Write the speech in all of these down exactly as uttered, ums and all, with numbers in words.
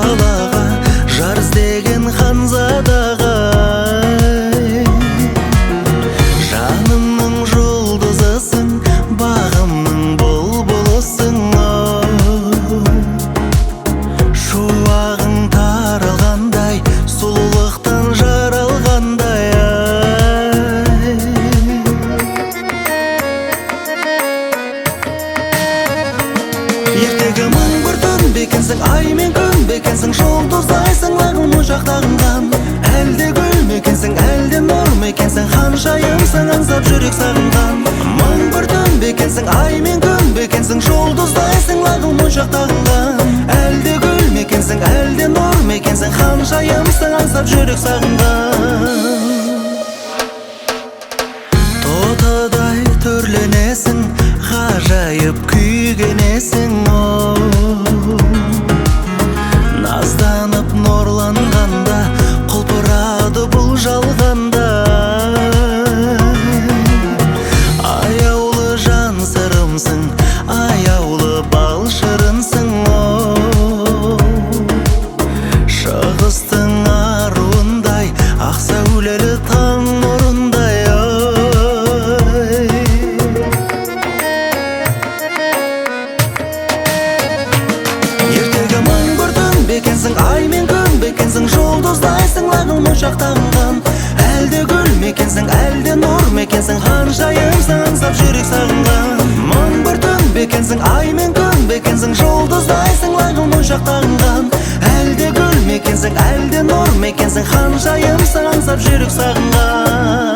далаға, жар іздеген ханзадаға. Жанымның жұлдызысың, бағымның бұлбұлысың. Шуағың таралғандай, сұлулықтан жаралғандай. Ертегі мың бір түн бекенсің, ай мен күн бекенсің, жұлдыздайсың лағыл мұжақтағынған. Әлде гүл мекенсің, әлде нұр мекенсің, ханшайымсың аңсап жүрек сағынған. Мың бір түн бекенсің, ай мен күн бекенсің, жұлдыздайсың лағыл мұжақтағынған. Әлде гүл мекенсің, әлде нұр мекенсің, ханшайымсың аңсап жүрек сағынған. Тотадай түрленесің, ғажайып күйгенесің. Назданып нұрланғанда, құлпырады бұл жалғанда. Аяулы жан сырымсың, аяулы бал шырынсың. Шығыстың аруындай, ақ сәулелі таң нұрындай. Ертегі мың бір түн бекенсің, ай мен күн бекенсің, жұлдыздайсың лағыл мұжақтағынған. Әлде гүл мекенсің, әлде нұр мекенсің, ханшайымсың аңсап жүрек сағынған. Мың бір түн бекенсің, ай мен күн бекенсің, жұлдыздайсың лағыл мұжақтағынған. Әлде гүл мекенсің, әлде нұр мекенсің, ханшайымсың аңсап жүрек сағынған.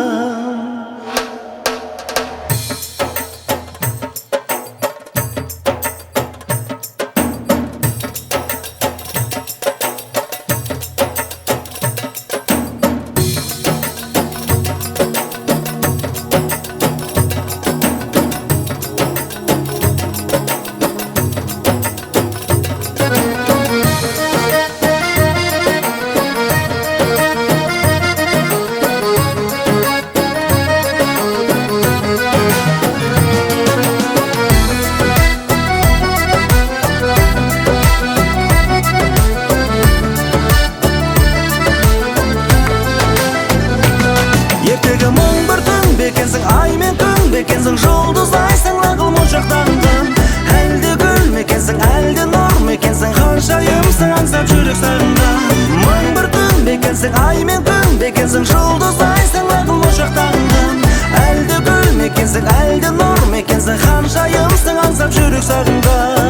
Ертегі мың бір түн бекенсің, ай мен күн бекенсің, жұлдыздайсың лағыл мұжақтағынған. Әлде гүл мекенсің, әлде нұр мекенсің, ханшайымсың аңсап жүрек сағынған. Мың бір түн бекенсің, ай мен күн бекенсің, жұлдыздайсың лағыл мұжақтағынған. Әлде гүл мекенсің, әлде нұр мекенсің, ханшайымсың аңсап жүрек сағынған.